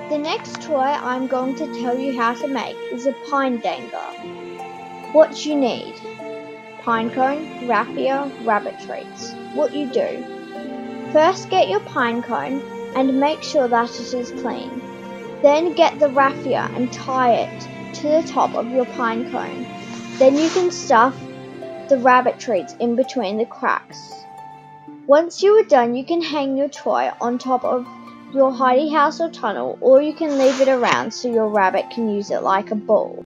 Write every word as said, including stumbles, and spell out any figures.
The next toy I'm going to tell you how to make is a pine danger. What you need: pine cone, raffia, rabbit treats. What you do: first get your pine cone and make sure that it is clean. Then get the raffia and tie it to the top of your pine cone. Then you can stuff the rabbit treats in between the cracks. Once you are done, you can hang your toy on top of your hidey house or tunnel, or you can leave it around so your rabbit can use it like a ball.